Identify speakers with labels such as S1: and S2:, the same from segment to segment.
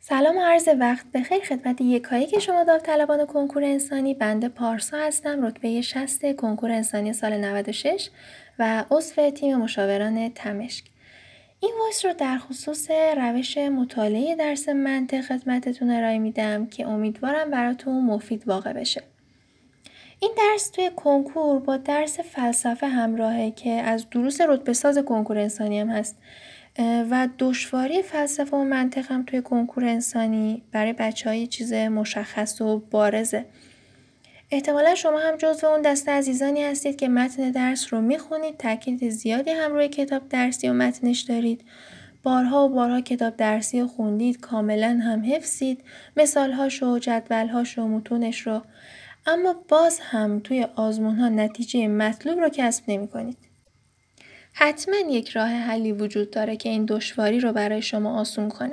S1: سلام و عرض وقت بخیر خدمت یکایی که شما داوطلبان کنکور انسانی. بنده پارسا هستم، رتبه 60 کنکور انسانی سال 96 و عضو تیم مشاوران تمشک. این وایس رو در خصوص روش مطالعه درس منطق خدمتتون ارائه میدم که امیدوارم براتون مفید واقع بشه. این درس توی کنکور با درس فلسفه همراهه که از دروس رتبه ساز کنکور انسانی هم هست و دشواری فلسفه و منطق هم توی کنکور انسانی برای بچه‌های چیز مشخص و بارزه. احتمالا شما هم جزو اون دسته عزیزانی هستید که متن درس رو میخونید، تاکید زیادی هم روی کتاب درسی و متنش دارید، بارها و بارها کتاب درسی رو خوندید، کاملا هم حفظید، مثالهاشو، جدولهاشو، متونش رو، اما باز هم توی آزمون‌ها نتیجه مطلوب رو کسب نمی‌کنید. حتما یک راه حلی وجود داره که این دشواری رو برای شما آسون کنه.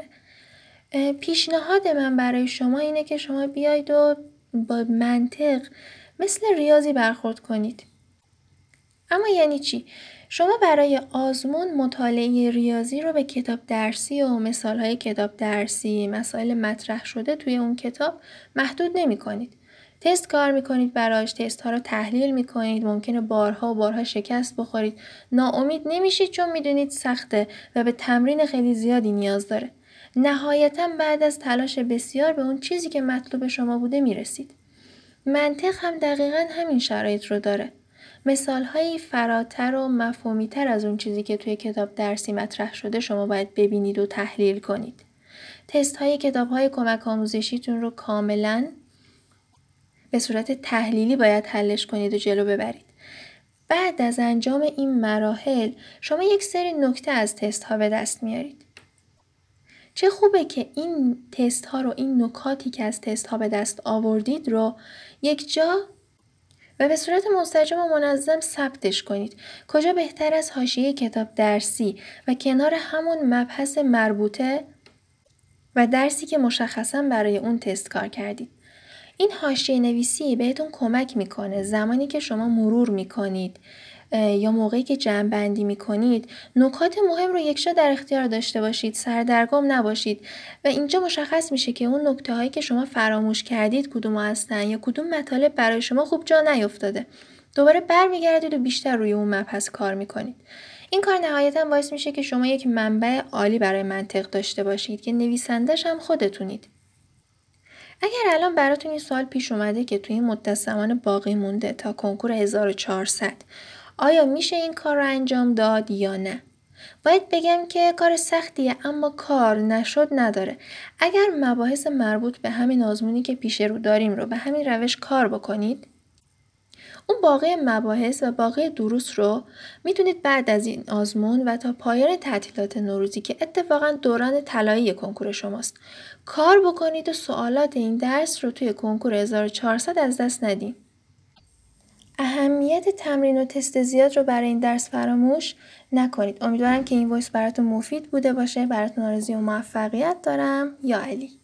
S1: پیشنهاد من برای شما اینه که شما بیاید و با منطق مثل ریاضی برخورد کنید. اما یعنی چی؟ شما برای آزمون مطالعه ریاضی رو به کتاب درسی و مثالهای کتاب درسی، مسائل مطرح شده توی اون کتاب محدود نمی کنید. تست کار میکنید براش، تست ها رو تحلیل میکنید، ممکنه بارها و بارها شکست بخورید، ناامید نمیشید چون میدونید سخته و به تمرین خیلی زیادی نیاز داره. نهایتاً بعد از تلاش بسیار به اون چیزی که مطلوب شما بوده میرسید. منطق هم دقیقاً همین شرایط رو داره. مثالهایی فراتر و مفهومی‌تر از اون چیزی که توی کتاب درسی مطرح شده شما باید ببینید و تحلیل کنید. تست های کتاب های کمک آموزشیتون رو کاملاً به صورت تحلیلی باید حلش کنید و جلو ببرید. بعد از انجام این مراحل شما یک سری نکته از تست ها به دست میارید. چه خوبه که این تست ها رو، این نکاتی که از تست ها به دست آوردید رو یک جا و به صورت منسجم و منظم ثبتش کنید. کجا بهتر از حاشیه کتاب درسی و کنار همون مبحث مربوطه و درسی که مشخصاً برای اون تست کار کردید. این حاشیه نویسی بهتون کمک میکنه زمانی که شما مرور میکنید یا موقعی که جمع‌بندی میکنید نکات مهم رو یکجا در اختیار داشته باشید، سردرگم نباشید و اینجا مشخص میشه که اون نکته هایی که شما فراموش کردید کدوم هستن یا کدوم مطالب برای شما خوب جا نیفتاده. دوباره برمیگردید و بیشتر روی اون مبحث کار میکنید. این کار نهایتاً باعث میشه که شما یک منبع عالی برای منطق داشته باشید که نویسندش هم خودتونید. اگر الان براتون این سوال پیش اومده که توی این مدت زمان باقی مونده تا کنکور 1400 آیا میشه این کار رو انجام داد یا نه؟ باید بگم که کار سختیه اما کار نشد نداره. اگر مباحث مربوط به همین آزمونی که پیش رو داریم رو به همین روش کار بکنید، اون باقی مباحث و باقی دروس رو میتونید بعد از این آزمون و تا پایان تعطیلات نوروزی که اتفاقا دوران طلایی کنکور شماست کار بکنید و سوالات این درس رو توی کنکور 1400 از دست ندید. اهمیت تمرین و تست زیاد رو برای این درس فراموش نکنید. امیدوارم که این وایس براتون مفید بوده باشه. براتون آرزوی موفقیت دارم. یا علی.